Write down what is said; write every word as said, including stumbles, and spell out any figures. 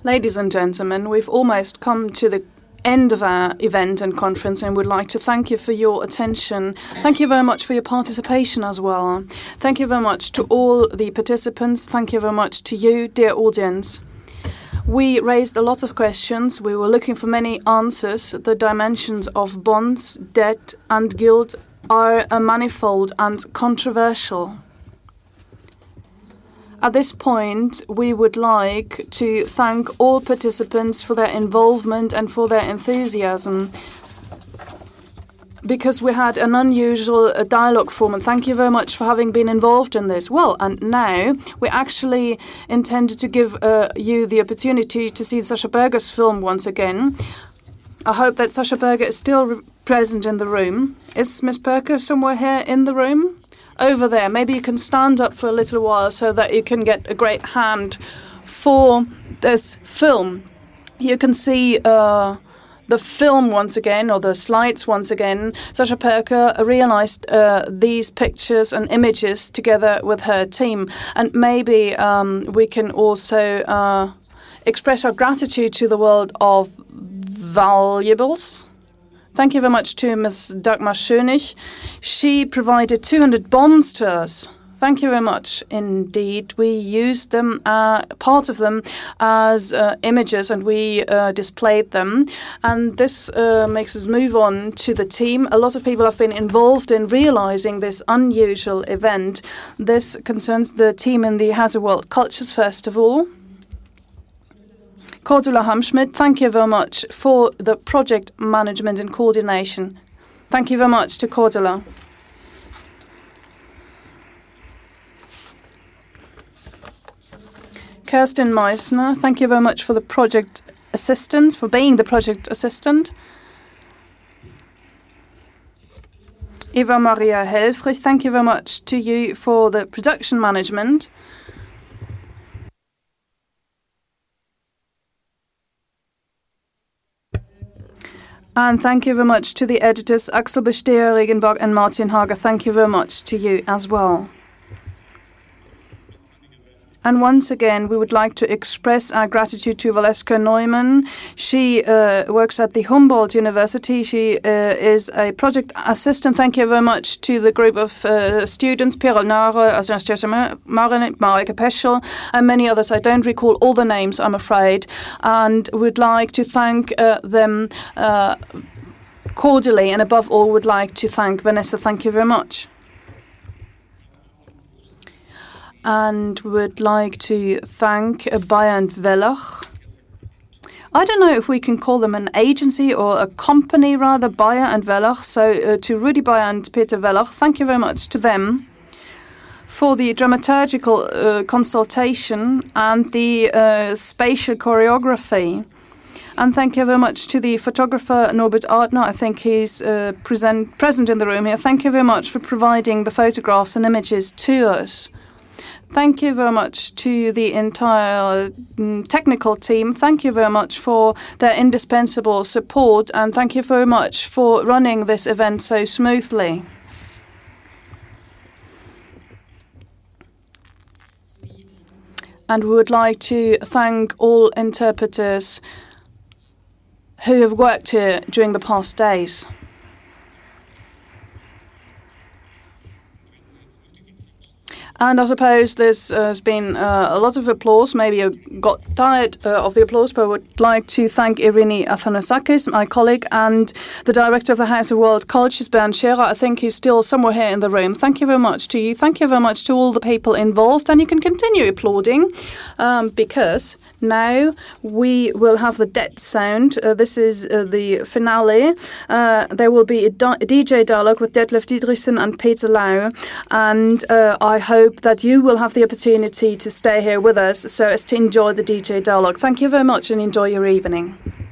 Ladies and gentlemen, we've almost come to the end of our event and conference and would like to thank you for your attention. Thank you very much for your participation as well. Thank you very much to all the participants. Thank you very much to you, dear audience. We raised a lot of questions. We were looking for many answers. The dimensions of bonds, debt and guilt are a manifold and controversial. At this point, we would like to thank all participants for their involvement and for their enthusiasm, because we had an unusual uh, dialogue form, and thank you very much for having been involved in this. Well, and now we actually intended to give uh, you the opportunity to see Sascha Berger's film once again. I hope that Sascha Berger is still present in the room. Is Miss Berger somewhere here in the room? Over there. Maybe you can stand up for a little while so that you can get a great hand for this film. You can see uh, the film once again, or the slides once again. Sascha Berger realized uh, these pictures and images together with her team. And maybe um, we can also uh, express our gratitude to the world of valuables. Thank you very much to Miz Dagmar Schönig. She provided two hundred bonds to us. Thank you very much indeed. We used them, uh, part of them, as uh, images, and we uh, displayed them. And this uh, makes us move on to the team. A lot of people have been involved in realizing this unusual event. This concerns the team in the House of World Cultures Festival. Cordula Hamschmidt, thank you very much for the project management and coordination. Thank you very much to Cordula. Kerstin Meissner, thank you very much for the project assistant, for being the project assistant. Eva Maria Helfrich, thank you very much to you for the production management. And thank you very much to the editors, Axel Besteher, Regenbach and Martin Hager. Thank you very much to you as well. And once again, we would like to express our gratitude to Valeska Neumann. She uh, works at the Humboldt University. She uh, is a project assistant. Thank you very much to the group of uh, students, Pierre Nare, Anastasia Marin, Marika Peschel, and many others. I don't recall all the names, I'm afraid. And would like to thank uh, them uh, cordially. And above all, would like to thank Vanessa. Thank you very much. And would like to thank Bayer and Wellach. I don't know if we can call them an agency or a company, rather, Bayer and Wellach. So uh, to Rudi Bayer and Peter Wellach, thank you very much to them for the dramaturgical uh, consultation and the uh, spatial choreography. And thank you very much to the photographer Norbert Artner. I think he's uh, present, present in the room here. Thank you very much for providing the photographs and images to us. Thank you very much to the entire mm, technical team. Thank you very much for their indispensable support, and thank you very much for running this event so smoothly. And we would like to thank all interpreters who have worked here during the past days. And I suppose there's uh, has been uh, a lot of applause. Maybe you got tired uh, of the applause, but I would like to thank Irini Athanasakis, my colleague, and the director of the House of World Cultures, Bernd Scherer. I think he's still somewhere here in the room. Thank you very much to you. Thank you very much to all the people involved. And you can continue applauding um, because now we will have the dead sound. Uh, this is uh, the finale. Uh, there will be a, a D J dialogue with Detlef Dietrichson and Peter Lau. And uh, I hope that you will have the opportunity to stay here with us so as to enjoy the D J dialogue. Thank you very much and enjoy your evening.